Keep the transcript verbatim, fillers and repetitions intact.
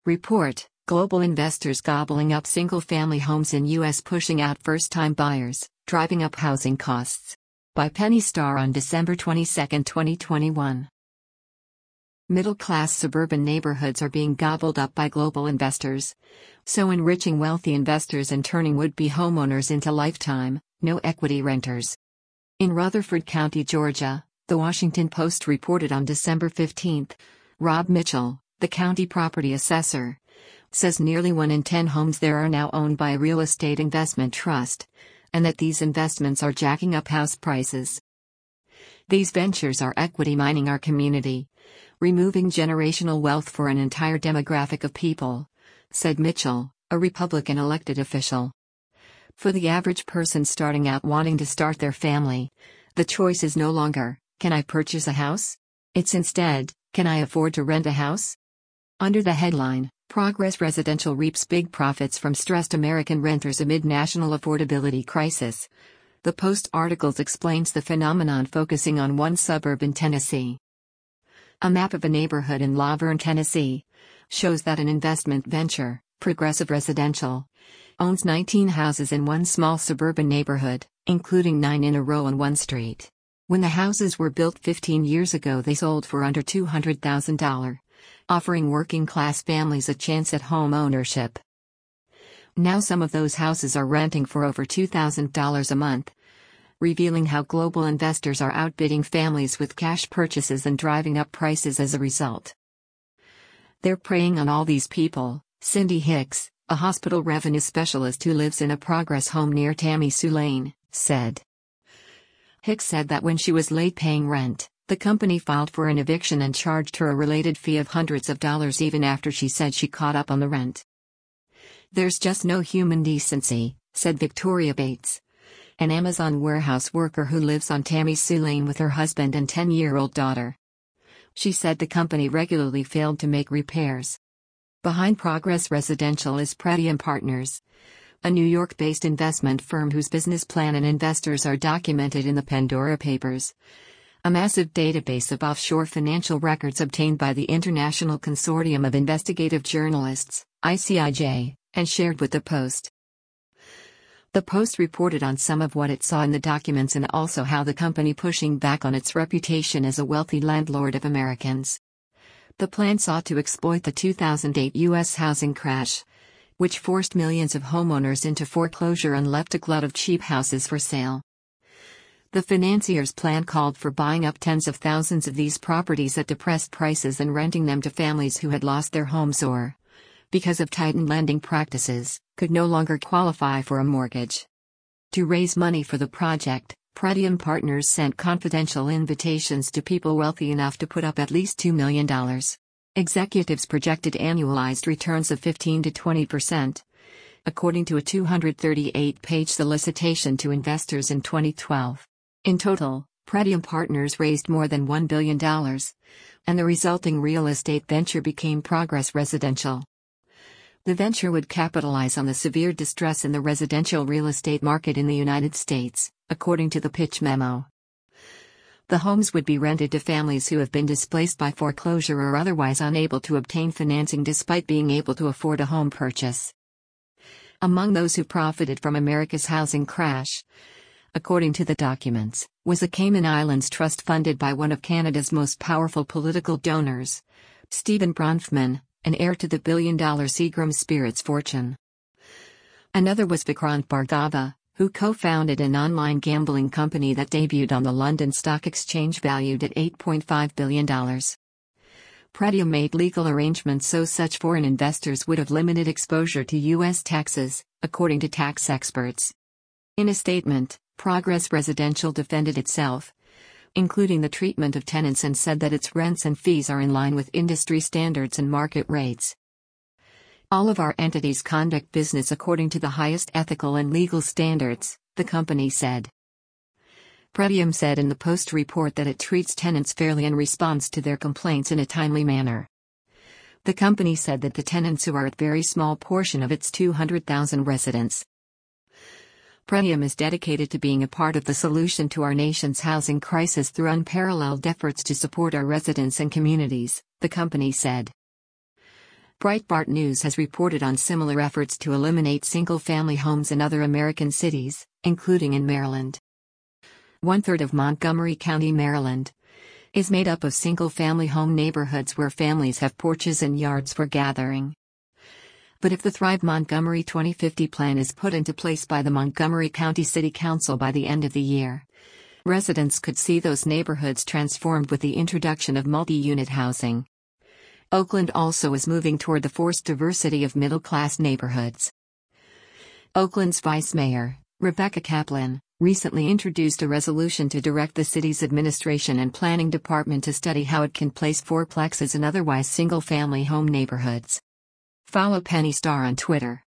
Report: Global investors gobbling up single-family homes in U S, pushing out first-time buyers, driving up housing costs. By Penny Starr on December twenty-second, twenty twenty-one. Middle-class suburban neighborhoods are being gobbled up by global investors, so enriching wealthy investors and turning would-be homeowners into lifetime, no-equity renters. In Rutherford County, Georgia, The Washington Post reported on December fifteenth, Rob Mitchell, the county property assessor, says nearly one in ten homes there are now owned by a real estate investment trust, and that these investments are jacking up house prices. These ventures are equity mining our community, removing generational wealth for an entire demographic of people, said Mitchell, a Republican elected official. For the average person starting out wanting to start their family, the choice is no longer, can I purchase a house? It's instead, can I afford to rent a house? Under the headline, Progress Residential reaps big profits from stressed American renters amid national affordability crisis, the Post articles explains the phenomenon, focusing on one suburb in Tennessee. A map of a neighborhood in La Vergne, Tennessee, shows that an investment venture, Progressive Residential, owns nineteen houses in one small suburban neighborhood, including nine in a row on one street. When the houses were built fifteen years ago, they sold for under two hundred thousand dollars, offering working-class families a chance at home ownership. Now some of those houses are renting for over two thousand dollars a month, revealing how global investors are outbidding families with cash purchases and driving up prices as a result. They're preying on all these people, Cindy Hicks, a hospital revenue specialist who lives in a Progress home near Tammy Sue Lane, said. Hicks said that when she was late paying rent, the company filed for an eviction and charged her a related fee of hundreds of dollars even after she said she caught up on the rent. There's just no human decency, said Victoria Bates, an Amazon warehouse worker who lives on Tammy Sue Lane with her husband and ten-year-old daughter. She said the company regularly failed to make repairs. Behind Progress Residential is Pretium Partners, a New York-based investment firm whose business plan and investors are documented in the Pandora Papers, a massive database of offshore financial records obtained by the International Consortium of Investigative Journalists, I C I J, and shared with the Post. The Post reported on some of what it saw in the documents and also how the company pushing back on its reputation as a wealthy landlord of Americans. The plan sought to exploit the two thousand eight U S housing crash, which forced millions of homeowners into foreclosure and left a glut of cheap houses for sale. The financier's plan called for buying up tens of thousands of these properties at depressed prices and renting them to families who had lost their homes or, because of tightened lending practices, could no longer qualify for a mortgage. To raise money for the project, Pretium Partners sent confidential invitations to people wealthy enough to put up at least two million dollars. Executives projected annualized returns of fifteen to twenty percent, according to a two hundred thirty-eight page solicitation to investors in twenty twelve. In total, Pretium Partners raised more than one billion dollars, and the resulting real estate venture became Progress Residential. The venture would capitalize on the severe distress in the residential real estate market in the United States, according to the pitch memo. The homes would be rented to families who have been displaced by foreclosure or otherwise unable to obtain financing despite being able to afford a home purchase. Among those who profited from America's housing crash, according to the documents, was a Cayman Islands trust funded by one of Canada's most powerful political donors, Stephen Bronfman, an heir to the billion-dollar Seagram Spirits fortune. Another was Vikrant Bhargava, who co-founded an online gambling company that debuted on the London Stock Exchange valued at eight point five billion dollars. Pretium made legal arrangements so such foreign investors would have limited exposure to U S taxes, according to tax experts. In a statement, Progress Residential defended itself, including the treatment of tenants, and said that its rents and fees are in line with industry standards and market rates. All of our entities conduct business according to the highest ethical and legal standards, the company said. Pretium said in the Post report that it treats tenants fairly and responds to their complaints in a timely manner. The company said that the tenants who are a very small portion of its two hundred thousand residents. Pretium is dedicated to being a part of the solution to our nation's housing crisis through unparalleled efforts to support our residents and communities, the company said. Breitbart News has reported on similar efforts to eliminate single-family homes in other American cities, including in Maryland. One-third of Montgomery County, Maryland, is made up of single-family home neighborhoods where families have porches and yards for gathering. But if the Thrive Montgomery twenty fifty plan is put into place by the Montgomery County City Council by the end of the year, residents could see those neighborhoods transformed with the introduction of multi-unit housing. Oakland also is moving toward the forced diversity of middle-class neighborhoods. Oakland's Vice Mayor, Rebecca Kaplan, recently introduced a resolution to direct the city's administration and planning department to study how it can place fourplexes in otherwise single-family home neighborhoods. Follow Penny Starr on Twitter.